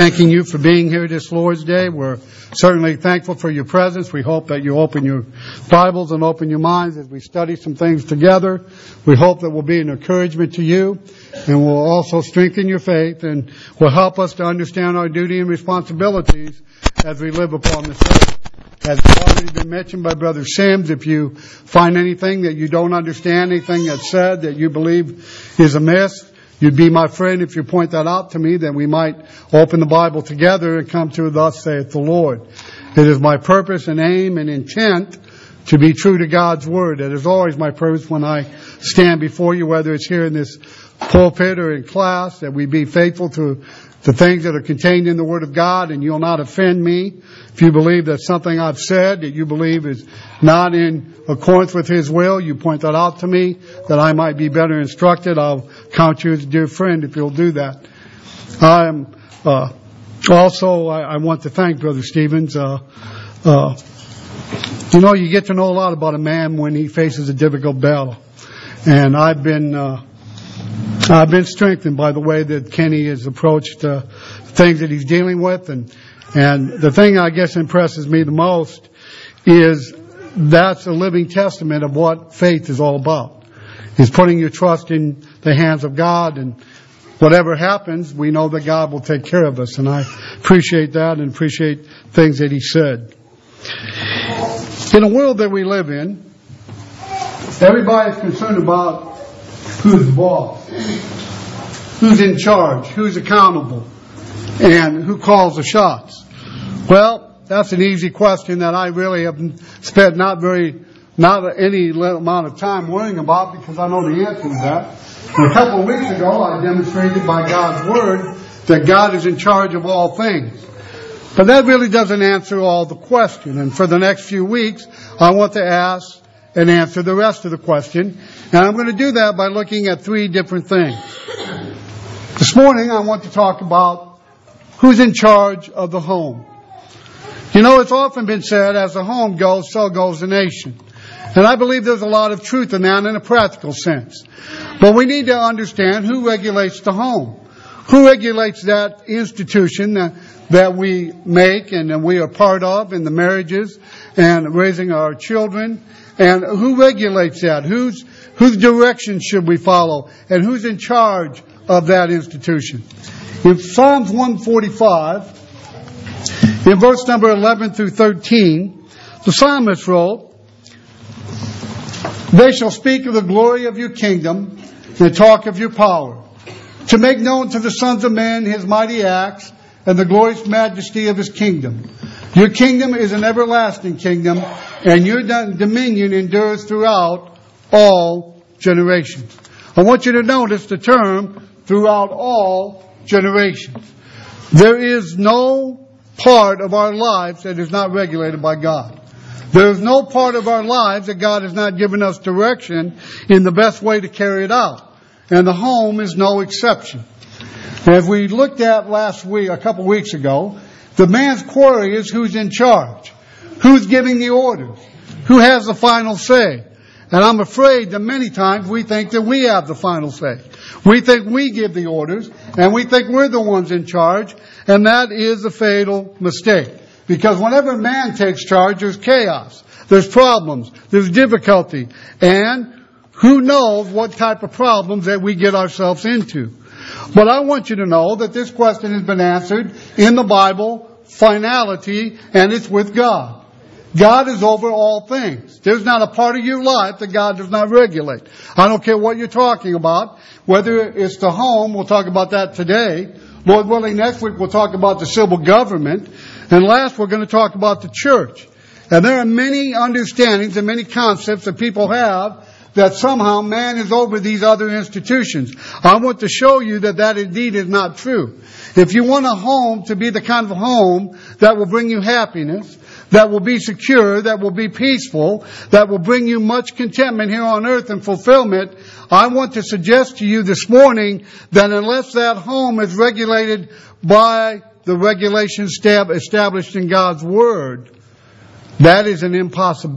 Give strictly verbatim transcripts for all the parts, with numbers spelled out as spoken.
Thanking you for being here this Lord's Day. We're certainly thankful for your presence. We hope that you open your Bibles and open your minds as we study some things together. We hope that will be an encouragement to you and will also strengthen your faith and will help us to understand our duty and responsibilities as we live upon this earth. As already been mentioned by Brother Sims, if you find anything that you don't understand, anything that's said that you believe is amiss, you'd be my friend if you point that out to me, that we might open the Bible together and come to thus saith the Lord. It is my purpose and aim and intent to be true to God's Word. It is always my purpose when I stand before you, whether it's here in this pulpit or in class, that we be faithful to the things that are contained in the Word of God, and you'll not offend me. If you believe that something I've said that you believe is not in accordance with His will, you point that out to me, that I might be better instructed. I'll count you as a dear friend if you'll do that. I am, uh, also, I, I want to thank Brother Stevens. Uh, uh, you know, you get to know a lot about a man when he faces a difficult battle. And I've been, uh, I've been strengthened by the way that Kenny has approached uh, things that he's dealing with, and and the thing I guess impresses me the most is that's a living testament of what faith is all about. Is putting your trust in the hands of God, and whatever happens, we know that God will take care of us, and I appreciate that and appreciate things that he said. In the world that we live in, everybody's concerned about who's the boss, who's in charge, who's accountable, and who calls the shots. Well, that's an easy question that I really have spent not very, not any little amount of time worrying about, because I know the answer to that. And a couple of weeks ago, I demonstrated by God's Word that God is in charge of all things. But that really doesn't answer all the question. And for the next few weeks, I want to ask and answer the rest of the question. And I'm going to do that by looking at three different things. This morning, I want to talk about who's in charge of the home. You know, it's often been said, as the home goes, so goes the nation. And I believe there's a lot of truth in that in a practical sense. But we need to understand who regulates the home. Who regulates that institution that, that we make and that we are part of in the marriages and raising our children. And who regulates that? Whose, whose direction should we follow? And who's in charge of that institution? In Psalms one forty-five, in verse number eleven through thirteen, the psalmist wrote, "They shall speak of the glory of your kingdom and talk of your power, to make known to the sons of men his mighty acts and the glorious majesty of his kingdom. Your kingdom is an everlasting kingdom, and your dominion endures throughout all generations." I want you to notice the term, throughout all generations. There is no part of our lives that is not regulated by God. There is no part of our lives that God has not given us direction in the best way to carry it out. And the home is no exception. As we looked at last week, a couple weeks ago, the man's query is who's in charge? Who's giving the orders? Who has the final say? And I'm afraid that many times we think that we have the final say. We think we give the orders, and we think we're the ones in charge, and that is a fatal mistake. Because whenever man takes charge, there's chaos, there's problems, there's difficulty, and who knows what type of problems that we get ourselves into. But I want you to know that this question has been answered in the Bible, finality, and it's with God. God is over all things. There's not a part of your life that God does not regulate. I don't care what you're talking about. Whether it's the home, we'll talk about that today. Lord willing, next week we'll talk about the civil government. And last, we're going to talk about the church. And there are many understandings and many concepts that people have that somehow man is over these other institutions. I want to show you that that indeed is not true. If you want a home to be the kind of home that will bring you happiness, that will be secure, that will be peaceful, that will bring you much contentment here on earth and fulfillment, I want to suggest to you this morning that unless that home is regulated by the regulations established in God's Word, that is an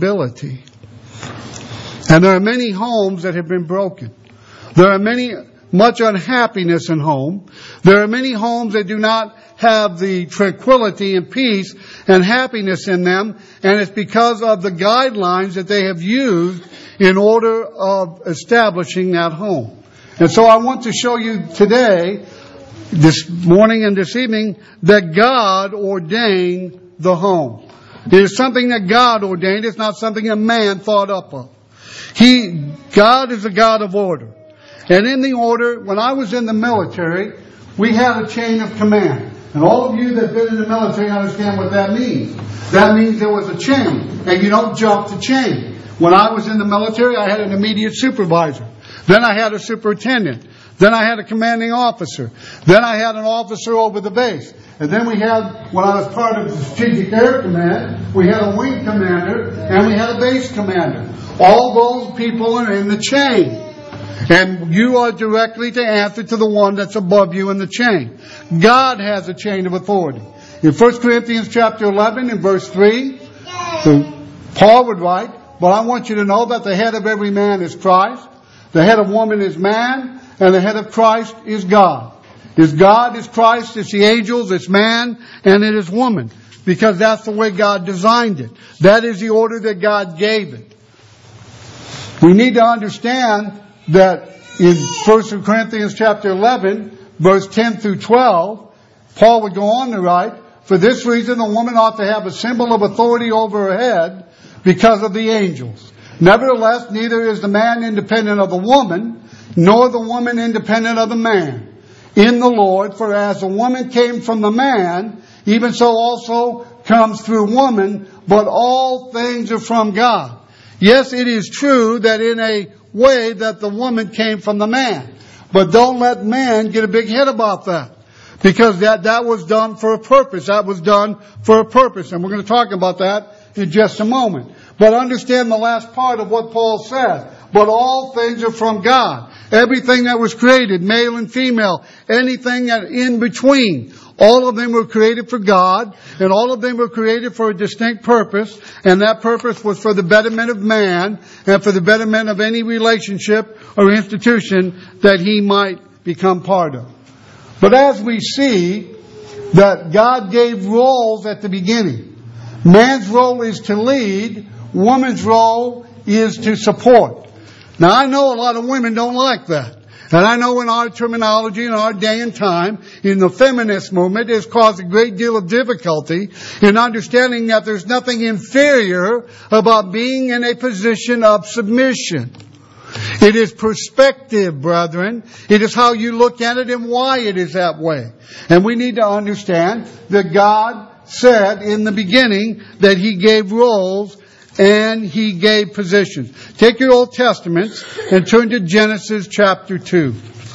impossibility. And there are many homes that have been broken. There are many much unhappiness in home. There are many homes that do not have the tranquility and peace and happiness in them, and it's because of the guidelines that they have used in order of establishing that home. And so I want to show you today, this morning and this evening, that God ordained the home. It is something that God ordained. It's not something a man thought up of. He, God is a God of order. And in the order, when I was in the military, we had a chain of command. And all of you that have been in the military understand what that means. That means there was a chain. And you don't jump the chain. When I was in the military, I had an immediate supervisor. Then I had a superintendent. Then I had a commanding officer. Then I had an officer over the base. And then we had, when I was part of the Strategic Air Command, we had a wing commander and we had a base commander. All those people are in the chain. And you are directly to answer to the one that's above you in the chain. God has a chain of authority. In First Corinthians chapter eleven and verse three, Paul would write, "But I want you to know that the head of every man is Christ, the head of woman is man, and the head of Christ is God." Is God, is Christ, it's the angels, it's man, and it is woman. Because that's the way God designed it. That is the order that God gave it. We need to understand that in First Corinthians chapter eleven, verse ten through twelve, Paul would go on to write, "For this reason the woman ought to have a symbol of authority over her head because of the angels. Nevertheless, neither is the man independent of the woman, nor the woman independent of the man. In the Lord, for as the woman came from the man, even so also comes through woman, but all things are from God." Yes, it is true that in a way that the woman came from the man. But don't let man get a big head about that. Because that, that was done for a purpose. That was done for a purpose. And we're going to talk about that in just a moment. But understand the last part of what Paul said. But all things are from God. Everything that was created, male and female, anything that in between, all of them were created for God, and all of them were created for a distinct purpose, and that purpose was for the betterment of man, and for the betterment of any relationship or institution that he might become part of. But as we see that God gave roles at the beginning, man's role is to lead, woman's role is to support. Now I know a lot of women don't like that. And I know in our terminology, in our day and time, in the feminist movement, it has caused a great deal of difficulty in understanding that there's nothing inferior about being in a position of submission. It is perspective, brethren. It is how you look at it and why it is that way. And we need to understand that God said in the beginning that He gave roles and He gave positions. Take your Old Testaments and turn to Genesis chapter two.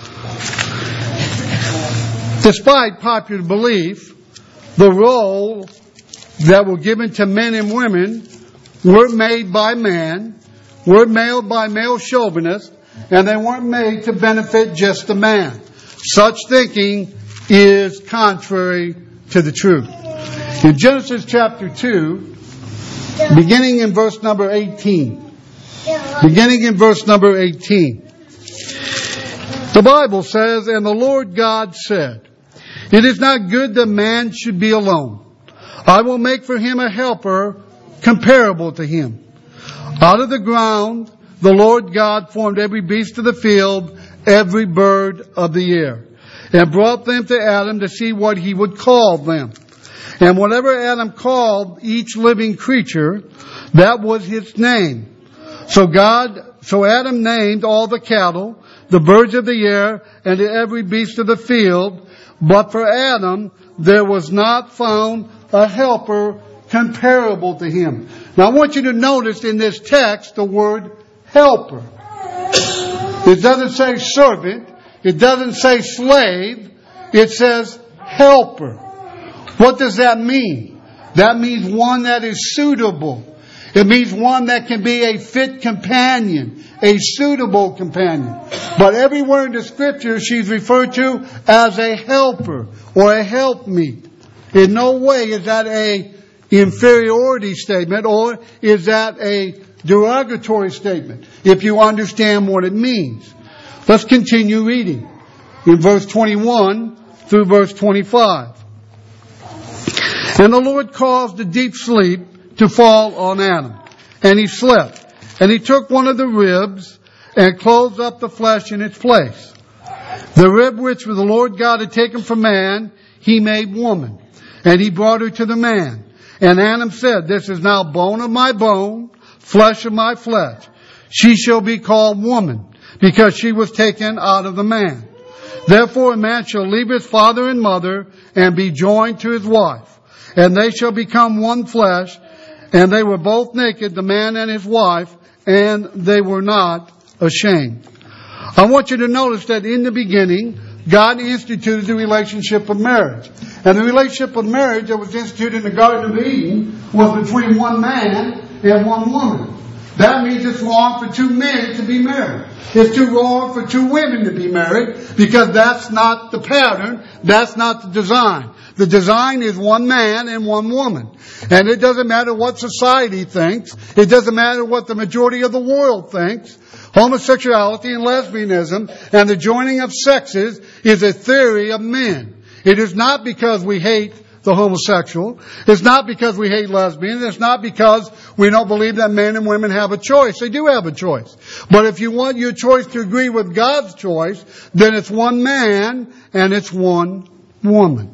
Despite popular belief, the role that were given to men and women were made by man, were made by male chauvinists, and they weren't made to benefit just the man. Such thinking is contrary to the truth. In Genesis chapter two, beginning in verse number eighteen. Beginning in verse number eighteen. The Bible says, "And the Lord God said, It is not good that man should be alone. I will make for him a helper comparable to him. Out of the ground the Lord God formed every beast of the field, every bird of the air, and brought them to Adam to see what he would call them. And whatever Adam called each living creature, that was his name. So God, so Adam named all the cattle, the birds of the air, and every beast of the field. But for Adam, there was not found a helper comparable to him." Now I want you to notice in this text the word helper. It doesn't say servant. It doesn't say slave. It says helper. What does that mean? That means one that is suitable. It means one that can be a fit companion, a suitable companion. But everywhere in the Scripture she's referred to as a helper or a helpmeet. In no way is that a inferiority statement or is that a derogatory statement, if you understand what it means. Let's continue reading in verse twenty-one through verse twenty-five. And the Lord caused a deep sleep to fall on Adam, and he slept. And he took one of the ribs and closed up the flesh in its place. The rib which the Lord God had taken from man, he made woman, and he brought her to the man. And Adam said, This is now bone of my bone, flesh of my flesh. She shall be called woman, because she was taken out of the man. Therefore a man shall leave his father and mother, and be joined to his wife. And they shall become one flesh. And they were both naked, the man and his wife, and they were not ashamed. I want you to notice that in the beginning, God instituted the relationship of marriage. And the relationship of marriage that was instituted in the Garden of Eden was between one man and one woman. That means it's wrong for two men to be married. It's too wrong for two women to be married, because that's not the pattern. That's not the design. The design is one man and one woman. And it doesn't matter what society thinks. It doesn't matter what the majority of the world thinks. Homosexuality and lesbianism and the joining of sexes is a theory of men. It is not because we hate the homosexual. It's not because we hate lesbians. It's not because we don't believe that men and women have a choice. They do have a choice. But if you want your choice to agree with God's choice, then it's one man and it's one woman.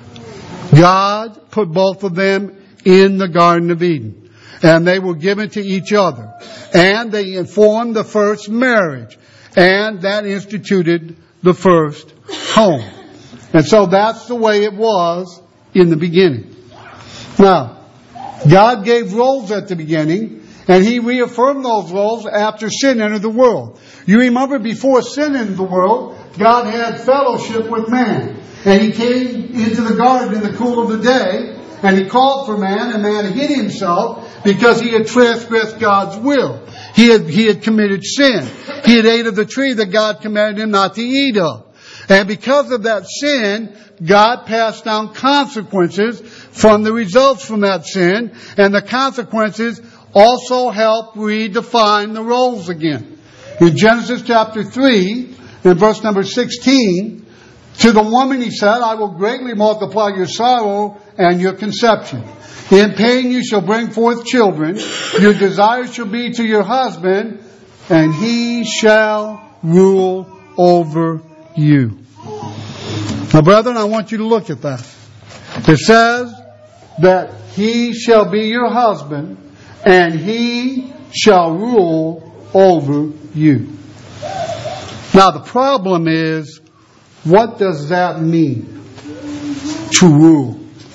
God put both of them in the Garden of Eden, and they were given to each other, and they formed the first marriage, and that instituted the first home. And so that's the way it was in the beginning. Now, God gave roles at the beginning, and He reaffirmed those roles after sin entered the world. You remember, before sin entered the world, God had fellowship with man. And He came into the garden in the cool of the day, and He called for man, and man hid himself because he had transgressed God's will. He had, he had committed sin. He had ate of the tree that God commanded him not to eat of. And because of that sin, God passed down consequences from the results from that sin, and the consequences also help redefine the roles again. In Genesis chapter three, in verse number sixteen, to the woman He said, I will greatly multiply your sorrow and your conception. In pain you shall bring forth children. Your desire shall be to your husband, and he shall rule over you. Now, brethren, I want you to look at that. It says that he shall be your husband, and he shall rule over you. Now, the problem is, what does that mean? To rule.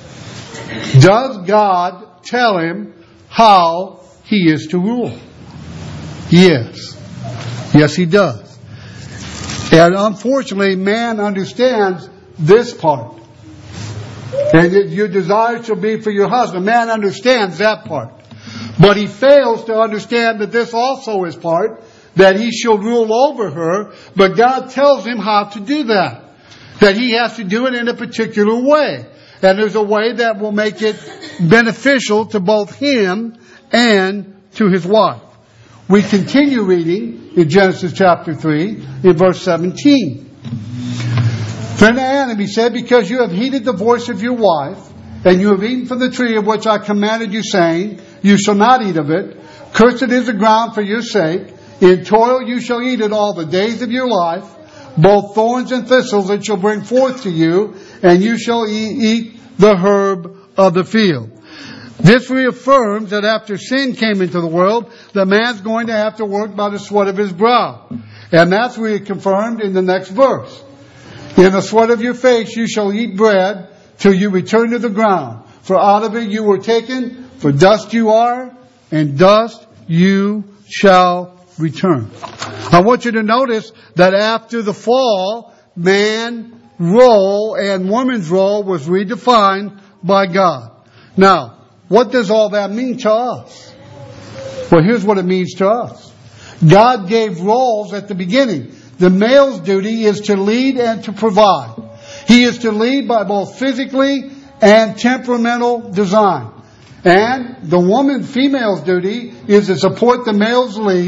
Does God tell him how he is to rule? Yes. Yes, He does. And unfortunately, man understands this part. And your desire shall be for your husband. Man understands that part. But he fails to understand that this also is part, that he shall rule over her. But God tells him how to do that. That he has to do it in a particular way. And there's a way that will make it beneficial to both him and to his wife. We continue reading in Genesis chapter three, in verse seventeen. Then to Adam He said, because you have heeded the voice of your wife, and you have eaten from the tree of which I commanded you, saying, you shall not eat of it. Cursed is the ground for your sake. In toil you shall eat it all the days of your life. Both thorns and thistles it shall bring forth to you, and you shall eat, eat the herb of the field. This reaffirms that after sin came into the world, the man's going to have to work by the sweat of his brow. And that's reconfirmed in the next verse. In the sweat of your face you shall eat bread till you return to the ground. For out of it you were taken, for dust you are, and dust you shall return. I want you to notice that after the fall, man's role and woman's role was redefined by God. Now, what does all that mean to us? Well, here's what it means to us. God gave roles at the beginning. The male's duty is to lead and to provide. He is to lead by both physically and temperamental design. And the woman, female's duty is to support the male's lead,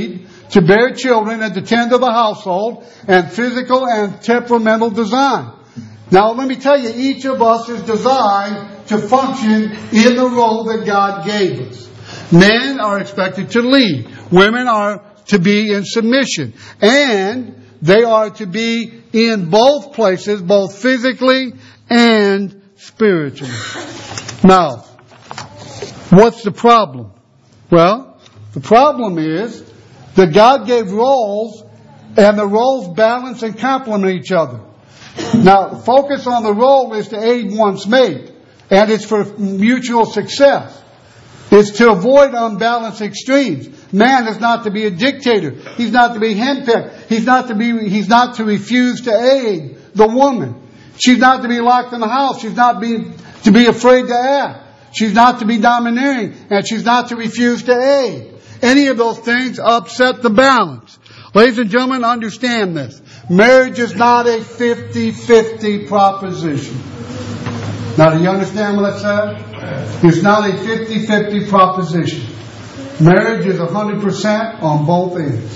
to bear children and to tend to the household, and physical and temperamental design. Now let me tell you, each of us is designed to function in the role that God gave us. Men are expected to lead. Women are to be in submission. And they are to be in both places, both physically and spiritually. Now, what's the problem? Well, the problem is that God gave roles, and the roles balance and complement each other. Now, focus on the role is to aid one's mate, and it's for mutual success. It's to avoid unbalanced extremes. Man is not to be a dictator. He's not to be henpecked. He's not to be. He's not to refuse to aid the woman. She's not to be locked in the house. She's not be, to be afraid to act. She's not to be domineering, and she's not to refuse to aid. Any of those things upset the balance. Ladies and gentlemen, understand this. Marriage is not a fifty-fifty proposition. Now, do you understand what I said? It's not a fifty-fifty proposition. Marriage is one hundred percent on both ends.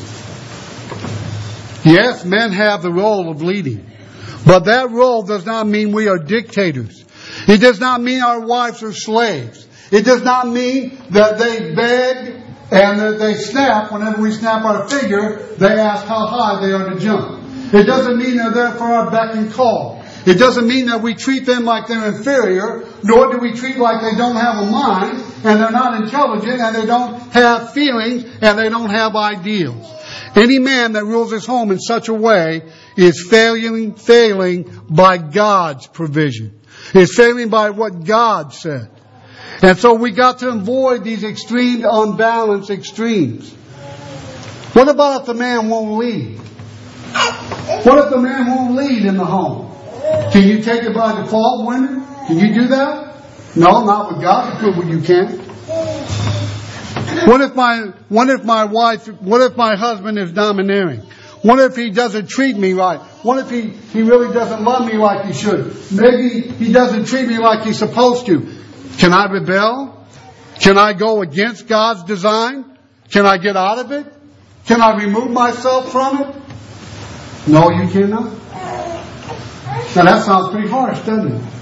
Yes, men have the role of leading. But that role does not mean we are dictators. It does not mean our wives are slaves. It does not mean that they beg and that they snap. Whenever we snap our finger, they ask how high they are to jump. It doesn't mean they're there for our beck and call. It doesn't mean that we treat them like they're inferior, nor do we treat like they don't have a mind, and they're not intelligent, and they don't have feelings, and they don't have ideals. Any man that rules his home in such a way is failing, failing by God's provision. Is failing by what God said. And so we got to avoid these extreme, unbalanced extremes. What about if the man won't lead? What if the man won't lead in the home? Can you take it by default, women? Can you do that? No, not with God's approval you can't. What if my what if my wife what if my husband is domineering? What if he doesn't treat me right? What if he, he really doesn't love me like he should? Maybe he doesn't treat me like he's supposed to. Can I rebel? Can I go against God's design? Can I get out of it? Can I remove myself from it? No, you cannot. Now that sounds pretty harsh, doesn't it?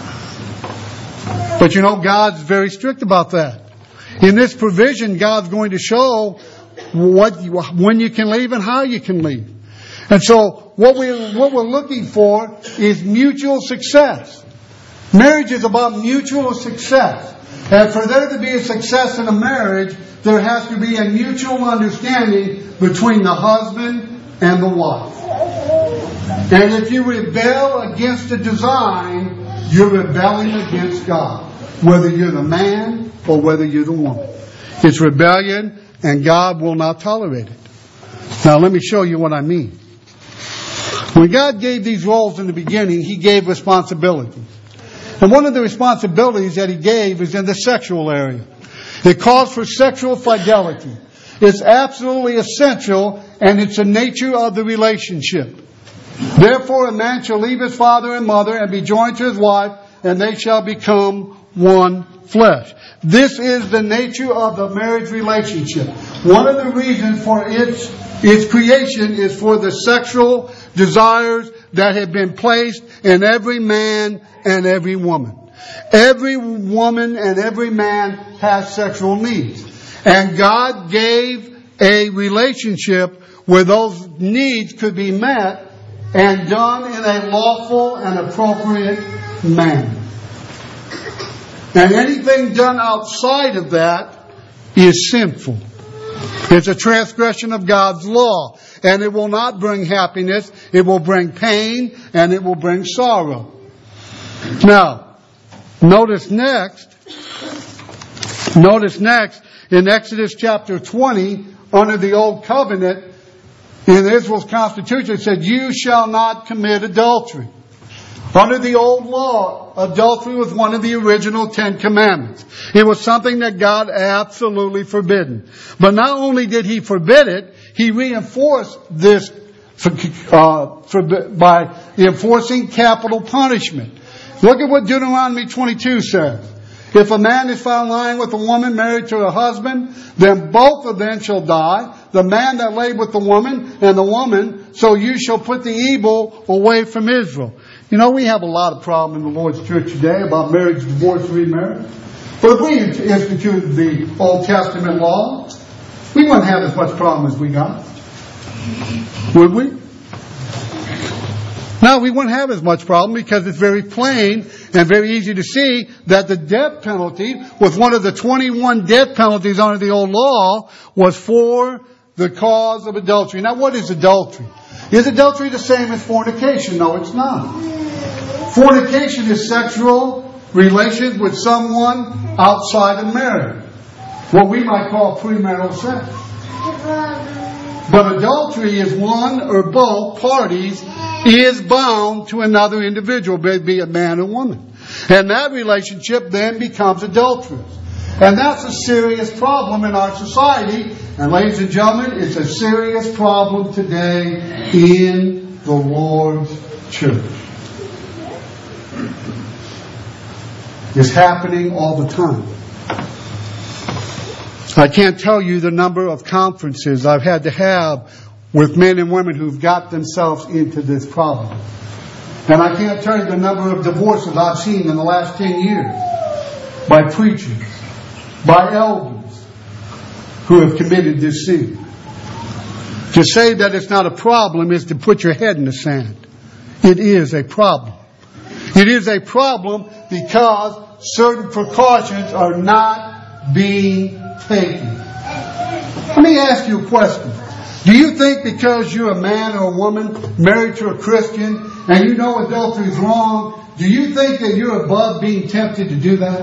But you know, God's very strict about that. In this provision, God's going to show what you, when you can leave and how you can leave. And so what we what we're looking for is mutual success. Marriage is about mutual success. And for there to be a success in a marriage, there has to be a mutual understanding between the husband and the wife. And if you rebel against the design, you're rebelling against God. Whether you're the man or whether you're the woman. It's rebellion, and God will not tolerate it. Now let me show you what I mean. When God gave these roles in the beginning, He gave responsibility. And one of the responsibilities that He gave is in the sexual area. It calls for sexual fidelity. It's absolutely essential, and it's the nature of the relationship. Therefore a man shall leave his father and mother and be joined to his wife, and they shall become one flesh. This is the nature of the marriage relationship. One of the reasons for its its creation is for the sexual desires that have been placed in every man and every woman. Every woman and every man has sexual needs. And God gave a relationship where those needs could be met and done in a lawful and appropriate manner. And anything done outside of that is sinful. It's a transgression of God's law. And it will not bring happiness. It will bring pain and it will bring sorrow. Now, notice next, notice next in Exodus chapter twenty, under the Old Covenant, in Israel's Constitution, it said, "You shall not commit adultery." Under the old law, adultery was one of the original Ten Commandments. It was something that God absolutely forbidden. But not only did He forbid it, He reinforced this uh, forbid, by enforcing capital punishment. Look at what Deuteronomy twenty-two says. "If a man is found lying with a woman married to a husband, then both of them shall die. the man that lay with the woman, and the woman, so you shall put the evil away from Israel. You know, we have a lot of problem in the Lord's church today about marriage, divorce, remarriage. But if we instituted the Old Testament law, we wouldn't have as much problem as we got. Would we? No, we wouldn't have as much problem because it's very plain and very easy to see that the death penalty was one of the twenty-one death penalties under the old law was for the cause of adultery. Now, what is adultery? Is adultery the same as fornication? No, it's not. Fornication is sexual relations with someone outside of marriage. What we might call premarital sex. But adultery is one or both parties is bound to another individual, be it man or woman. And that relationship then becomes adulterous. And that's a serious problem in our society. And ladies and gentlemen, it's a serious problem today in the Lord's church. It's happening all the time. I can't tell you the number of conferences I've had to have with men and women who've got themselves into this problem. And I can't tell you the number of divorces I've seen in the last ten years by preachers, by elders who have committed this sin. To say that it's not a problem is to put your head in the sand. It is a problem. It is a problem because certain precautions are not being taken. Let me ask you a question. Do you think because you're a man or a woman married to a Christian and you know adultery is wrong, do you think that you're above being tempted to do that?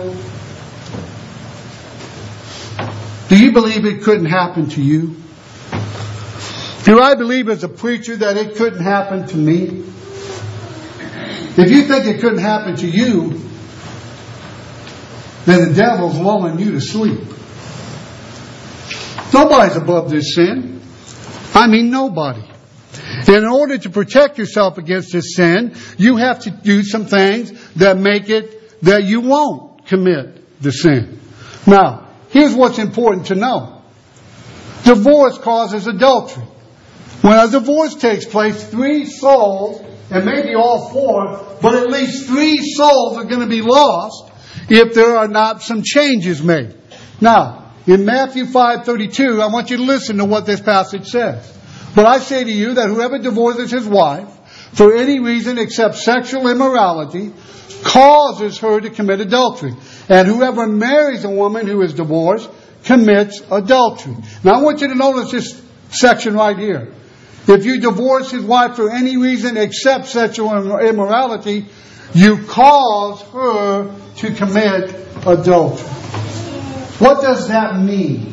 Do you believe it couldn't happen to you? Do I believe as a preacher that it couldn't happen to me? If you think it couldn't happen to you, then the devil's lulling you to sleep. Nobody's above this sin. I mean nobody. And in order to protect yourself against this sin, you have to do some things that make it that you won't commit the sin. Now, here's what's important to know. Divorce causes adultery. When a divorce takes place, three souls, and maybe all four, but at least three souls are going to be lost if there are not some changes made. Now, in Matthew five thirty-two, I want you to listen to what this passage says. But I say to you that whoever divorces his wife for any reason except sexual immorality causes her to commit adultery. And whoever marries a woman who is divorced commits adultery. Now I want you to notice this section right here. If you divorce his wife for any reason except sexual immorality, you cause her to commit adultery. What does that mean?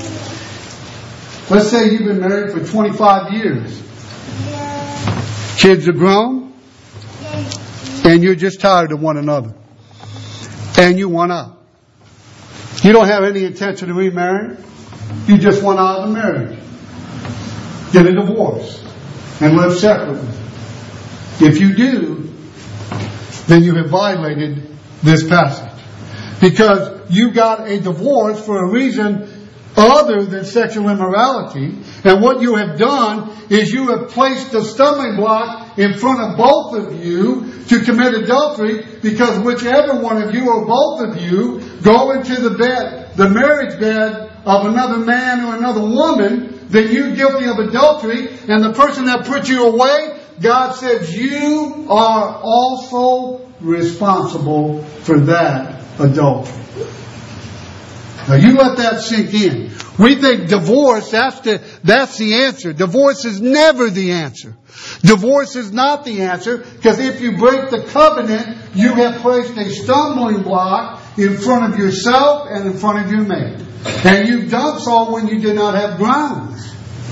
Let's say you've been married for twenty-five years. Kids are grown, and you're just tired of one another. And you want out. You don't have any intention of remarrying. You just want out of the marriage. Get a divorce and live separately. If you do, then you have violated this passage. Because you got a divorce for a reason other than sexual immorality. And what you have done is you have placed a stumbling block in front of both of you to commit adultery, because whichever one of you or both of you go into the bed, the marriage bed of another man or another woman, then you're guilty of adultery. And the person that put you away, God says you are also responsible for that adultery. Now you let that sink in. We think divorce, that's the, that's the answer. Divorce is never the answer. Divorce is not the answer, because if you break the covenant, you have placed a stumbling block in front of yourself and in front of your mate. And you've done so when you did not have grounds.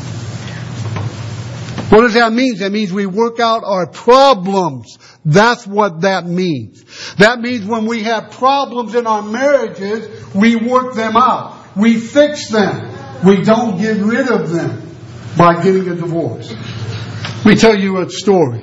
What does that mean? That means we work out our problems. That's what that means. That means when we have problems in our marriages, we work them out. We fix them. We don't get rid of them by getting a divorce. Let me tell you a story.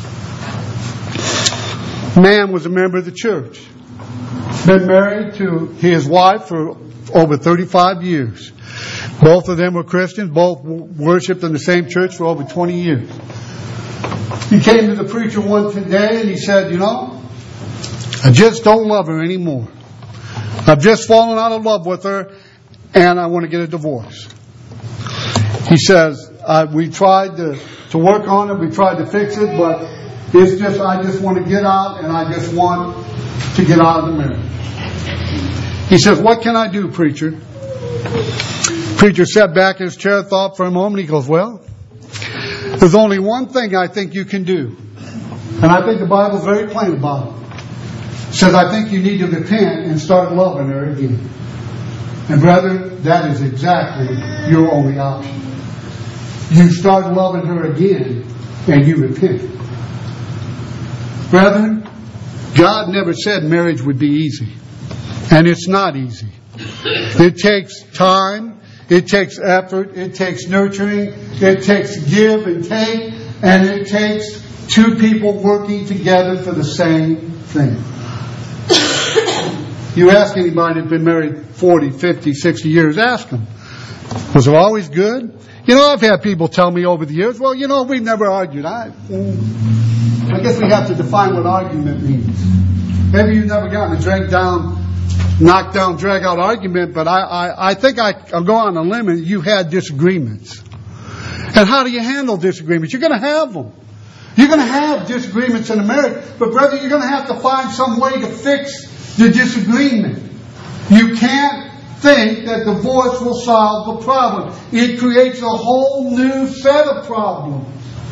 A man was a member of the church. Been married to his wife for over thirty-five years. Both of them were Christians. Both worshipped in the same church for over twenty years. He came to the preacher one day and he said, you know, I just don't love her anymore. I've just fallen out of love with her and I want to get a divorce. He says, uh, we tried to, to work on it, we tried to fix it, but it's just, I just want to get out and I just want to get out of the marriage. He says, what can I do, preacher? Preacher sat back in his chair, thought for a moment. He goes, well, there's only one thing I think you can do. And I think the Bible's very plain about it. It says, I think you need to repent and start loving her again. And brother, that is exactly your only option. You start loving her again and you repent. Brethren, God never said marriage would be easy. And it's not easy. It takes time. It takes effort. It takes nurturing. It takes give and take. And it takes two people working together for the same thing. You ask anybody who's been married forty, fifty, sixty years, ask them, was it always good? You know, I've had people tell me over the years, well, you know, we've never argued. I, I guess we have to define what argument means. Maybe you've never gotten a drag down, knock down, drag out argument, but I, I, I think I, I'll go on a limb and you had disagreements. And how do you handle disagreements? You're going to have them. You're going to have disagreements in a marriage, but brother, you're going to have to find some way to fix the disagreement. You can't think that divorce will solve the problem. It creates a whole new set of problems.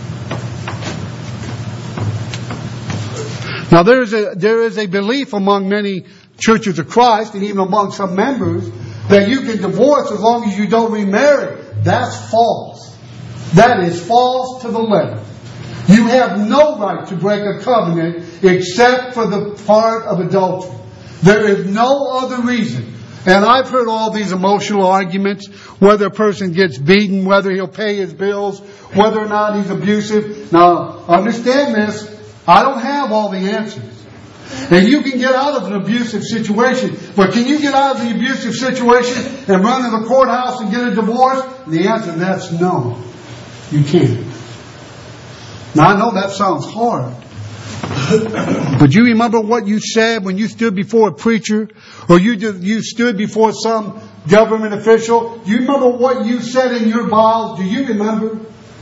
Now there is a there is a belief among many churches of Christ and even among some members that you can divorce as long as you don't remarry. That's false. That is false to the letter. You have no right to break a covenant except for the part of adultery. There is no other reason. And I've heard all these emotional arguments, whether a person gets beaten, whether he'll pay his bills, whether or not he's abusive. Now, understand this. I don't have all the answers. And you can get out of an abusive situation. But can you get out of the abusive situation and run to the courthouse and get a divorce? And the answer to that's no. You can't. Now, I know that sounds hard. But you remember what you said when you stood before a preacher or you did, you stood before some government official? Do you remember what you said in your vows? Do you remember?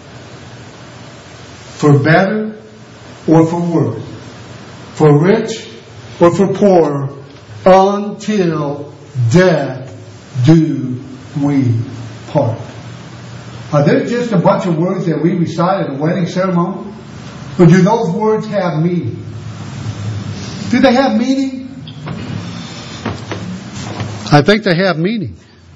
For better or for worse? For rich or for poor? Until death do we part. Are there just a bunch of words that we recite at a wedding ceremony? Or do those words have meaning? Do they have meaning? I think they have meaning.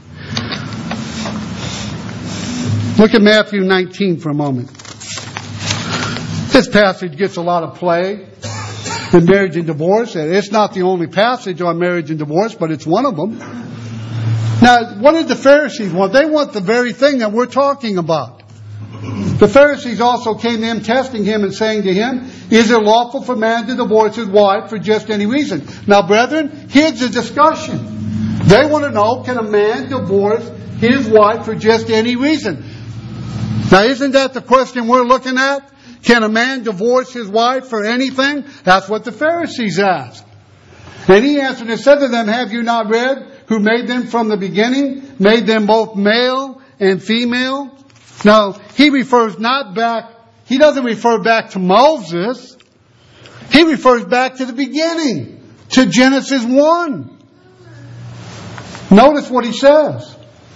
Look at Matthew nineteen for a moment. This passage gets a lot of play in marriage and divorce. It's not the only passage on marriage and divorce, but it's one of them. Now, what did the Pharisees want? They want the very thing that we're talking about. The Pharisees also came to him, testing him and saying to him, is it lawful for a man to divorce his wife for just any reason? Now, brethren, here's the discussion. They want to know, can a man divorce his wife for just any reason? Now, isn't that the question we're looking at? Can a man divorce his wife for anything? That's what the Pharisees asked. And he answered and said to them, have you not read who made them from the beginning, made them both male and female? Now, he refers not back, he doesn't refer back to Moses. He refers back to the beginning, to Genesis one. Notice what he says.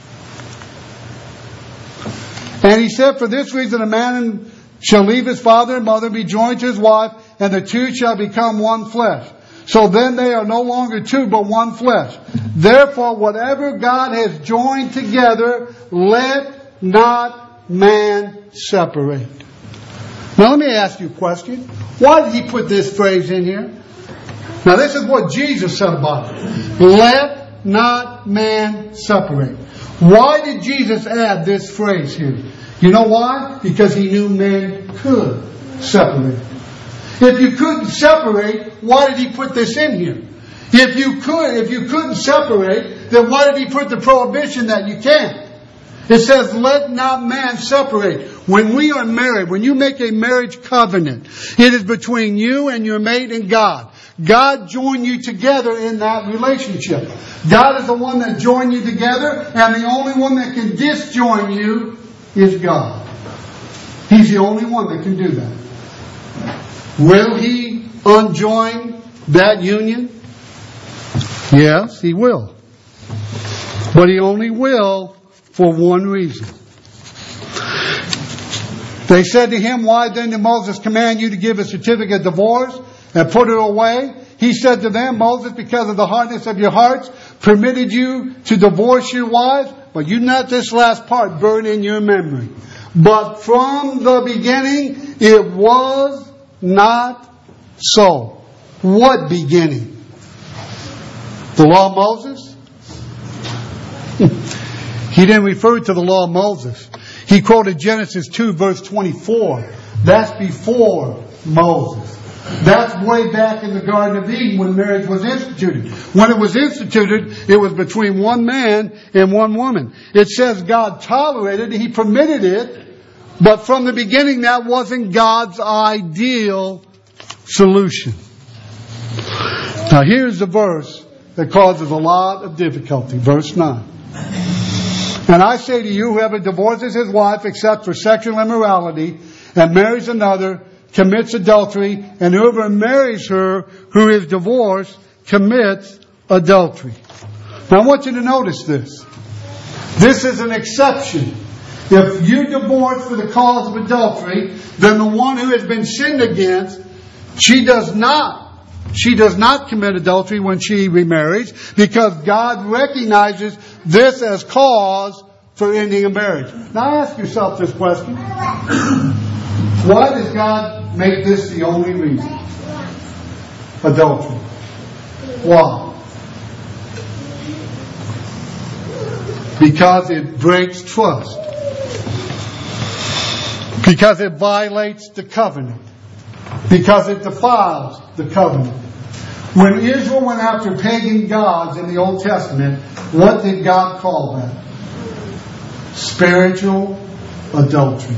And he said, for this reason a man shall leave his father and mother, be joined to his wife, and the two shall become one flesh. So then they are no longer two, but one flesh. Therefore, whatever God has joined together, let not man separate. Now let me ask you a question. Why did he put this phrase in here? Now this is what Jesus said about it. Let not man separate. Why did Jesus add this phrase here? You know why? Because he knew men could separate. If you couldn't separate, why did he put this in here? If you could, if you couldn't separate, then why did he put the prohibition that you can't? It says, let not man separate. When we are married, when you make a marriage covenant, it is between you and your mate and God. God joined you together in that relationship. God is the one that joined you together, and the only one that can disjoin you is God. He's the only one that can do that. Will He unjoin that union? Yes, He will. But He only will for one reason. They said to him, why then did Moses command you to give a certificate of divorce and put it away? He said to them, Moses, because of the hardness of your hearts, permitted you to divorce your wives. But you not this last part burn in your memory. But from the beginning, it was not so. What beginning? The law of Moses? He didn't refer to the law of Moses. He quoted Genesis two, verse twenty-four. That's before Moses. That's way back in the Garden of Eden when marriage was instituted. When it was instituted, it was between one man and one woman. It says God tolerated it, He permitted it, but from the beginning that wasn't God's ideal solution. Now here's the verse that causes a lot of difficulty. Verse nine. And I say to you, whoever divorces his wife except for sexual immorality and marries another commits adultery, and whoever marries her who is divorced commits adultery. Now I want you to notice this. This is an exception. If you divorce for the cause of adultery, then the one who has been sinned against, she does not She does not commit adultery when she remarries, because God recognizes this as cause for ending a marriage. Now ask yourself this question. Why does God make this the only reason? Adultery. Why? Because it breaks trust. Because it violates the covenant. Because it defiles the covenant. When Israel went after pagan gods in the Old Testament, what did God call that? Spiritual adultery.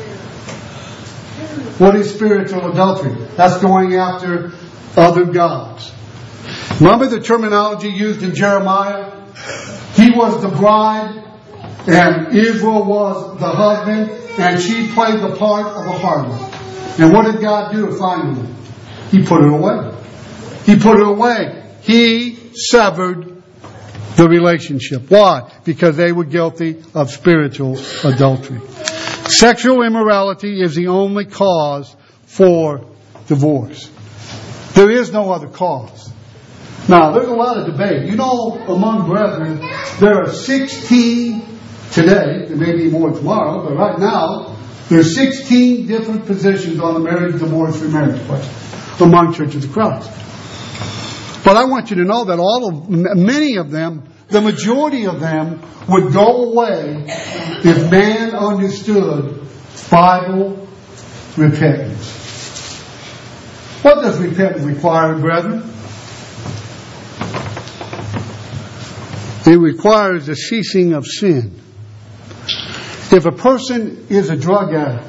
What is spiritual adultery? That's going after other gods. Remember the terminology used in Jeremiah? He was the bride, and Israel was the husband, and she played the part of a harlot. And what did God do finally? He put it away. He put it away. He severed the relationship. Why? Because they were guilty of spiritual adultery. Sexual immorality is the only cause for divorce. There is no other cause. Now, there's a lot of debate. You know, among brethren, there are sixteen today, there may be more tomorrow, but right now, there are sixteen different positions on the marriage, divorce, remarriage question among Churches of Christ. But I want you to know that all of, many of them, the majority of them, would go away if man understood Bible repentance. What does repentance require, brethren? It requires the ceasing of sin. If a person is a drug addict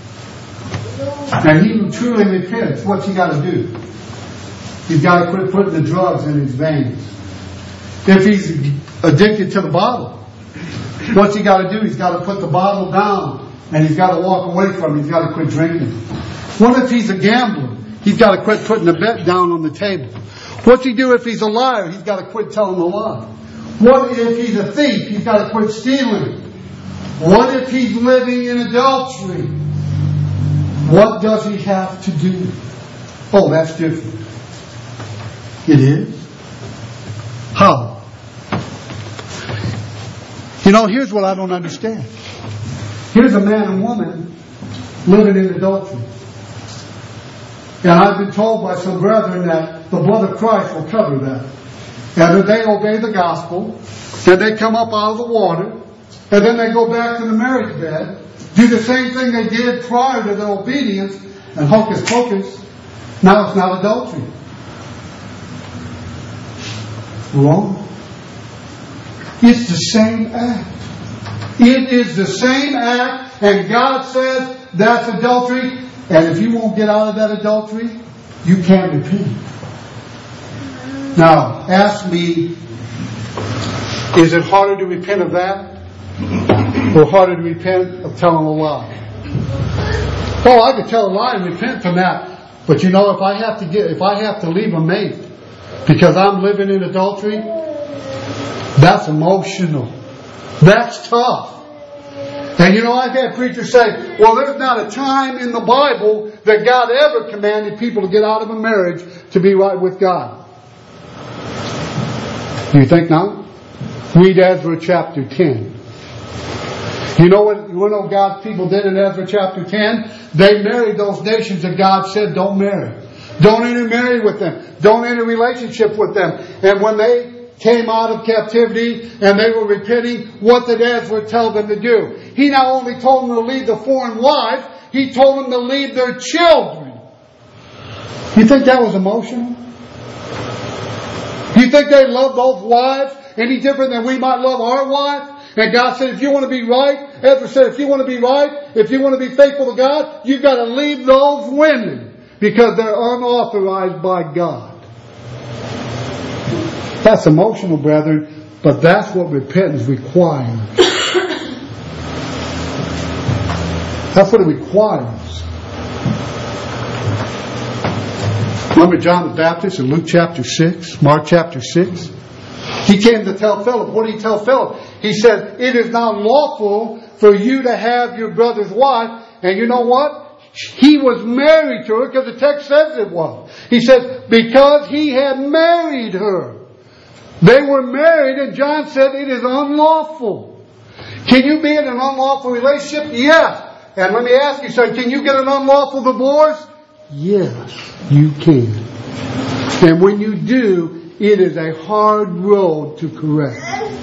and he truly repents, what's he got to do? He's got to quit putting the drugs in his veins. If he's addicted to the bottle, what's he got to do? He's got to put the bottle down and he's got to walk away from it. He's got to quit drinking. What if he's a gambler? He's got to quit putting the bet down on the table. What's he do if he's a liar? He's got to quit telling the lie. What if he's a thief? He's got to quit stealing. What if he's living in adultery? What does he have to do? Oh, that's different. It is? How? You know, here's what I don't understand. Here's a man and woman living in adultery. And I've been told by some brethren that the blood of Christ will cover that. And that they obey the gospel, and they come up out of the water, and then they go back to the marriage bed, do the same thing they did prior to their obedience, and hocus pocus, now it's not adultery. Wrong. It's the same act. It is the same act, and God says that's adultery. And if you won't get out of that adultery, you can't repent. Now, ask me, is it harder to repent of that? Or harder to repent of telling a lie? Oh, I could tell a lie and repent from that. But you know, if I have to get, if I have to leave a mate because I'm living in adultery, that's emotional. That's tough. And you know, I've had preachers say, well, there's not a time in the Bible that God ever commanded people to get out of a marriage to be right with God. You think not? Read Ezra chapter ten. You know what, you know what God's people did in Ezra chapter ten? They married those nations that God said don't marry. Don't intermarry with them. Don't enter relationship with them. And when they came out of captivity and they were repenting, what did Ezra tell them to do? He not only told them to leave the foreign wives, he told them to leave their children. You think that was emotional? You think they loved those wives any different than we might love our wives? And God said, if you want to be right, Ezra said, if you want to be right, if you want to be faithful to God, you've got to leave those women because they're unauthorized by God. That's emotional, brethren, but that's what repentance requires. That's what it requires. Remember John the Baptist in Luke chapter six, Mark chapter six? He came to tell Philip. What did he tell Philip? He said, it is not lawful for you to have your brother's wife. And you know what? He was married to her because the text says it was. He says, because he had married her. They were married and John said it is unlawful. Can you be in an unlawful relationship? Yes. And let me ask you something. Can you get an unlawful divorce? Yes, you can. And when you do, it is a hard road to correct.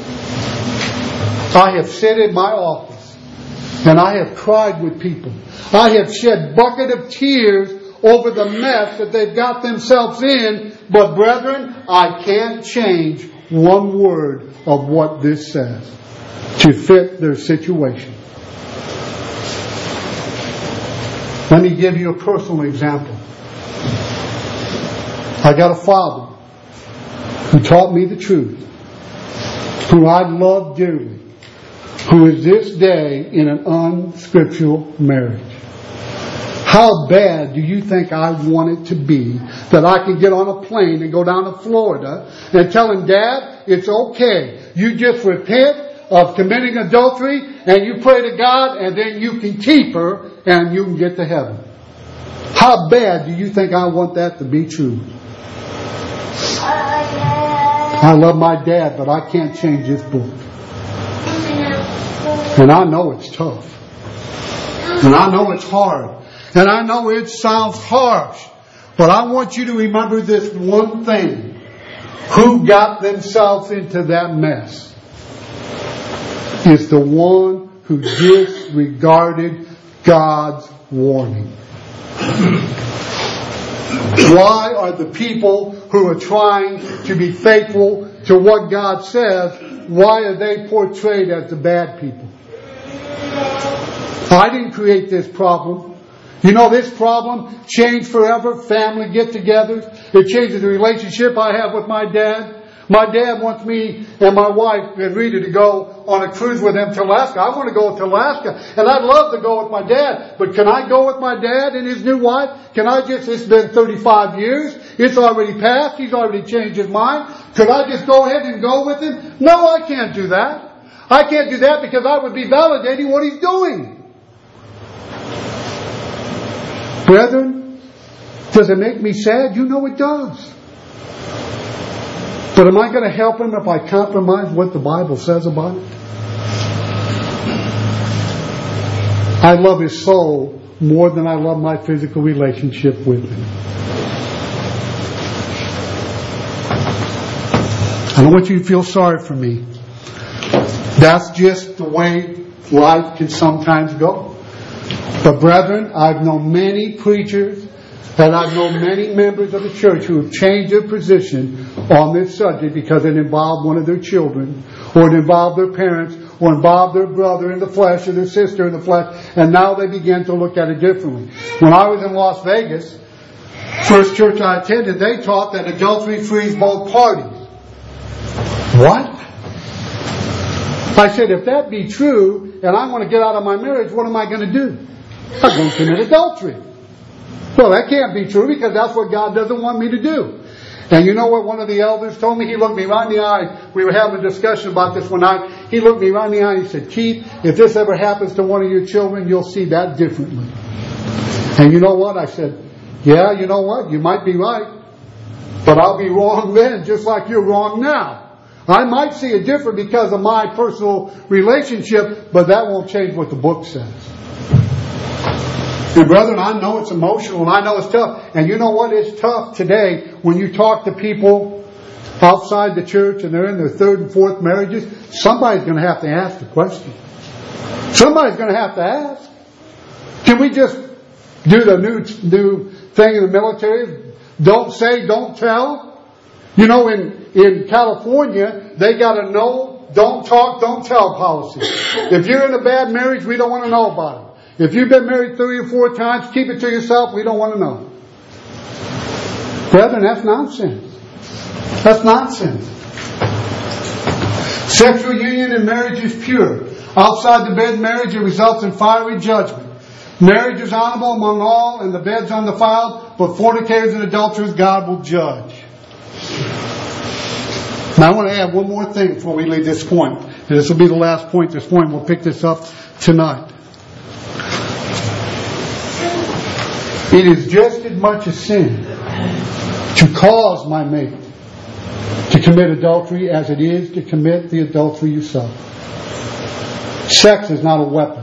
I have sat in my office and I have cried with people. I have shed bucket of tears over the mess that they've got themselves in. But brethren, I can't change one word of what this says to fit their situation. Let me give you a personal example. I got a father who taught me the truth, who I love dearly, who is this day in an unscriptural marriage. How bad do you think I want it to be that I can get on a plane and go down to Florida and tell him, Dad, it's okay. You just repent of committing adultery and you pray to God and then you can keep her and you can get to heaven. How bad do you think I want that to be true? I love my dad, but I can't change this book. And I know it's tough. And I know it's hard. And I know it sounds harsh. But I want you to remember this one thing. Who got themselves into that mess is the one who disregarded God's warning. Why are the people who are trying to be faithful to what God says, why are they portrayed as the bad people? I didn't create this problem. You know, this problem changed forever. Family get-togethers. It changes the relationship I have with my dad. My dad wants me and my wife and Rita to go on a cruise with him to Alaska. I want to go to Alaska, and I'd love to go with my dad. But can I go with my dad and his new wife? Can I just, it's been thirty-five years. It's already passed. He's already changed his mind. Could I just go ahead and go with him? No, I can't do that. I can't do that because I would be validating what he's doing. Brethren, does it make me sad? You know it does. But am I going to help him if I compromise what the Bible says about it? I love his soul more than I love my physical relationship with him. I don't want you to feel sorry for me. That's just the way life can sometimes go. But brethren, I've known many preachers and I've known many members of the church who have changed their position on this subject because it involved one of their children, or it involved their parents, or involve their brother in the flesh or their sister in the flesh, and now they begin to look at it differently. When I was in Las Vegas, first church I attended, they taught that adultery frees both parties. What? I said, if that be true, and I want to get out of my marriage, what am I going to do? I'm going to commit adultery. Well, that can't be true because that's what God doesn't want me to do. And you know what one of the elders told me? He looked me right in the eye. We were having a discussion about this one night. He looked me right in the eye and he said, Keith, if this ever happens to one of your children, you'll see that differently. And you know what? I said, yeah, you know what? You might be right. But I'll be wrong then, just like you're wrong now. I might see it different because of my personal relationship, but that won't change what the book says. And brethren, I know it's emotional and I know it's tough. And you know what? It's tough today when you talk to people outside the church and they're in their third and fourth marriages. Somebody's going to have to ask the question. Somebody's going to have to ask. Can we just do the new, new thing in the military? Don't say, don't tell. You know, in, in California, they got a no, don't talk, don't tell policy. If you're in a bad marriage, we don't want to know about it. If you've been married three or four times, keep it to yourself. We don't want to know. Brethren, that's nonsense. That's nonsense. Sexual union in marriage is pure. Outside the bed marriage, it results in fiery judgment. Marriage is honorable among all, and the bed's undefiled, but fornicators and adulterers God will judge. Now I want to add one more thing before we leave this point. And this will be the last point this morning. We'll pick this up tonight. It is just as much a sin to cause my mate to commit adultery as it is to commit the adultery yourself. Sex is not a weapon.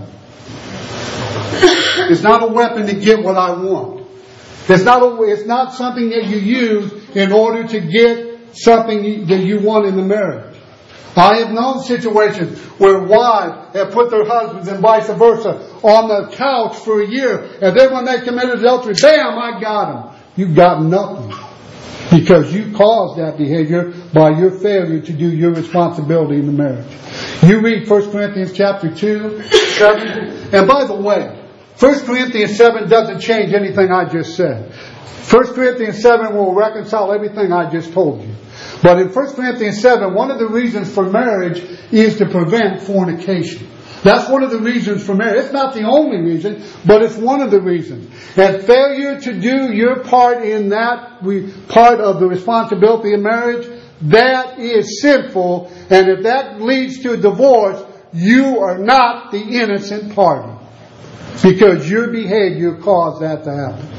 It's not a weapon to get what I want. It's not a, it's not something that you use in order to get something that you want in the marriage. I have known situations where wives have put their husbands and vice versa on the couch for a year, and then when they committed adultery, bam, I got them. You got nothing. Because you caused that behavior by your failure to do your responsibility in the marriage. You read First Corinthians chapter two, seven, and by the way, First Corinthians seven doesn't change anything I just said. First Corinthians seven will reconcile everything I just told you. But in First Corinthians seven, one of the reasons for marriage is to prevent fornication. That's one of the reasons for marriage. It's not the only reason, but it's one of the reasons. And failure to do your part in that part of the responsibility of marriage, that is sinful. And if that leads to a divorce, you are not the innocent party. Because your behavior caused that to happen.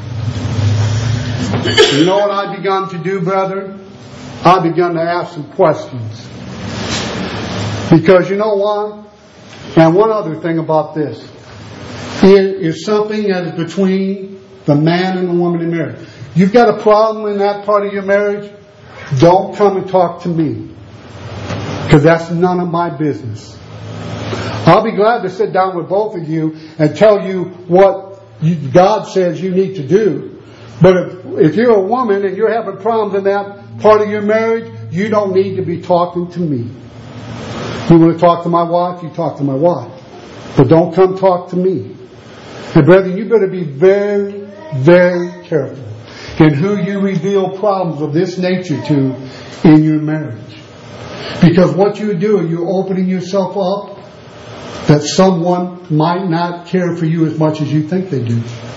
You know what I've begun to do, brethren? I've begun to ask some questions. Because you know why? And one other thing about this. It is something that is between the man and the woman in marriage. You've got a problem in that part of your marriage, don't come and talk to me. Because that's none of my business. I'll be glad to sit down with both of you and tell you what God says you need to do. But if, if you're a woman and you're having problems in that part of your marriage, you don't need to be talking to me. You want to talk to my wife, you talk to my wife. But don't come talk to me. And brethren, you better be very, very careful in who you reveal problems of this nature to in your marriage. Because what you do, you're opening yourself up that someone might not care for you as much as you think they do.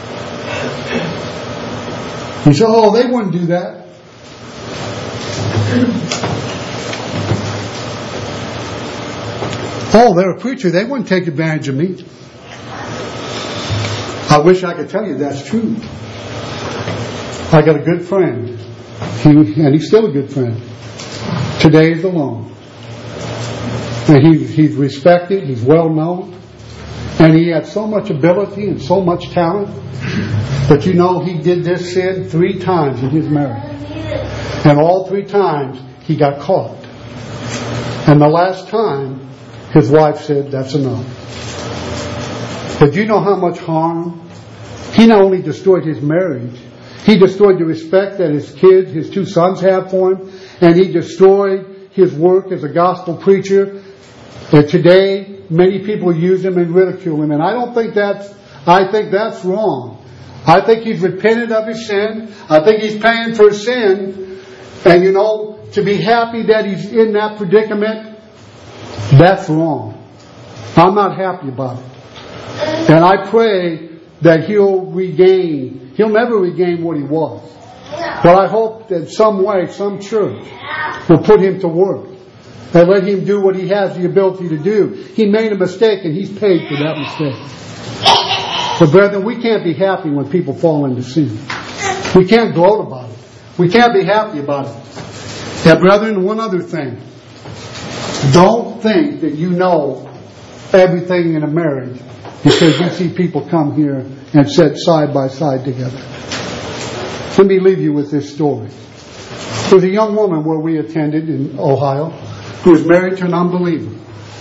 You say, oh, they wouldn't do that. Oh, they're a preacher. They wouldn't take advantage of me. I wish I could tell you that's true. I got a good friend. He, and he's still a good friend. Today he's alone. And he, he's respected. He's well known. And he had so much ability and so much talent. But you know, he did this sin three times in his marriage. And all three times he got caught. And the last time, his wife said, that's enough. But you know how much harm? He not only destroyed his marriage, he destroyed the respect that his kids, his two sons have for him, and he destroyed his work as a gospel preacher. And today, many people use him and ridicule him, and I don't think that's, I think that's wrong. I think he's repented of his sin. I think he's paying for his sin. And you know, to be happy that he's in that predicament, that's wrong. I'm not happy about it. And I pray that he'll regain, he'll never regain what he was. But I hope that some way, some church will put him to work and let him do what he has the ability to do. He made a mistake and he's paid for that mistake. But brethren, we can't be happy when people fall into sin. We can't gloat about it. We can't be happy about it. Yeah, brethren, one other thing. Don't think that you know everything in a marriage because you see people come here and sit side by side together. Let me leave you with this story. There was a young woman where we attended in Ohio who was married to an unbeliever.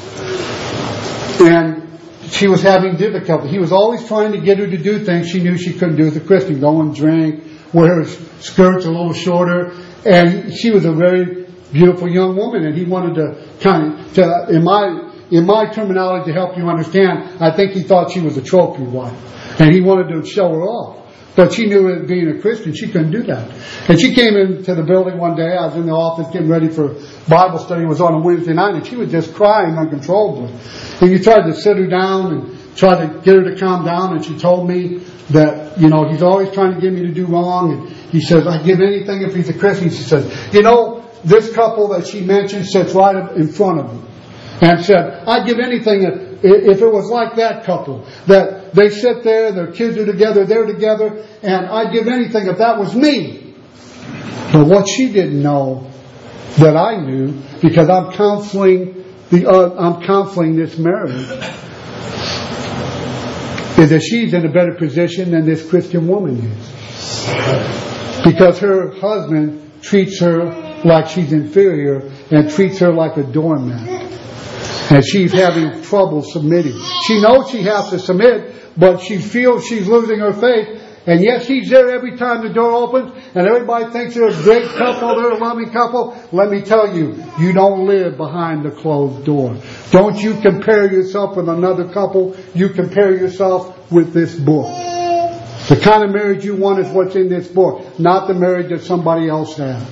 And she was having difficulty. He was always trying to get her to do things she knew she couldn't do as a Christian. Go and drink, wear her skirts a little shorter. And she was a very beautiful young woman, and he wanted to kind of, to, in my in my terminology to help you understand, I think he thought she was a trophy wife. And he wanted to show her off. But she knew that being a Christian, she couldn't do that. And she came into the building one day. I was in the office getting ready for Bible study. It was on a Wednesday night, and she was just crying uncontrollably. And you tried to sit her down and try to get her to calm down, and she told me that, you know, he's always trying to get me to do wrong. And he says, I'd give anything if he's a Christian. She says, you know, this couple that she mentioned sits right in front of me. And said, I'd give anything if, if it was like that couple. That they sit there, their kids are together, they're together, and I'd give anything if that was me. But what she didn't know that I knew, because I'm counseling the uh, I'm counseling this marriage, is that she's in a better position than this Christian woman is. Because her husband treats her like she's inferior and treats her like a doormat. And she's having trouble submitting. She knows she has to submit, but she feels she's losing her faith. And yes, he's there every time the door opens, and everybody thinks they're a great couple, they're a loving couple. Let me tell you, you don't live behind the closed door. Don't you compare yourself with another couple. You compare yourself with this book. The kind of marriage you want is what's in this book, not the marriage that somebody else has.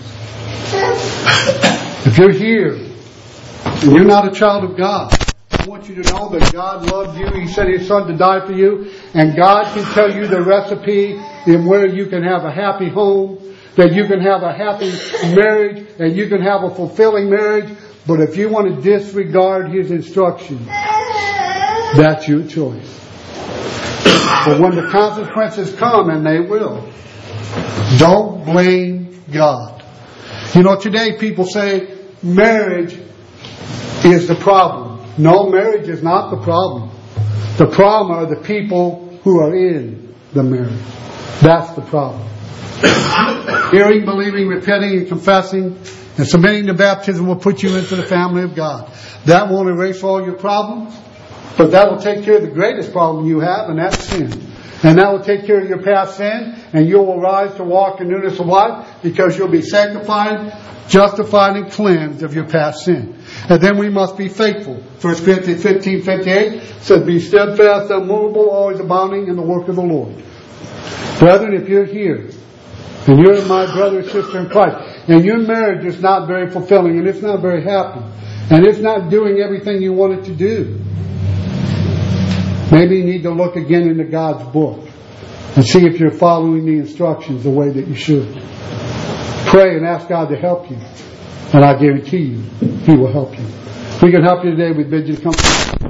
If you're here, and you're not a child of God, I want you to know that God loved you. He sent His Son to die for you. And God can tell you the recipe in where you can have a happy home, that you can have a happy marriage, and you can have a fulfilling marriage. But if you want to disregard His instruction, that's your choice. But when the consequences come, and they will, don't blame God. You know, today people say marriage is the problem. No, marriage is not the problem. The problem are the people who are in the marriage. That's the problem. Hearing, believing, repenting, and confessing, and submitting to baptism will put you into the family of God. That won't erase all your problems, but that will take care of the greatest problem you have, and that's sin. And that will take care of your past sin, and you will rise to walk in newness of life because you'll be sanctified, justified, and cleansed of your past sin. And then we must be faithful. First Corinthians fifteen fifty-eight says, be steadfast, unmovable, always abounding in the work of the Lord. Brethren, if you're here, and you're my brother or sister in Christ, and your marriage is not very fulfilling, and it's not very happy, and it's not doing everything you want it to do, maybe you need to look again into God's book and see if you're following the instructions the way that you should. Pray and ask God to help you. And I guarantee you, He will help you. We can help you today. We bid you to come.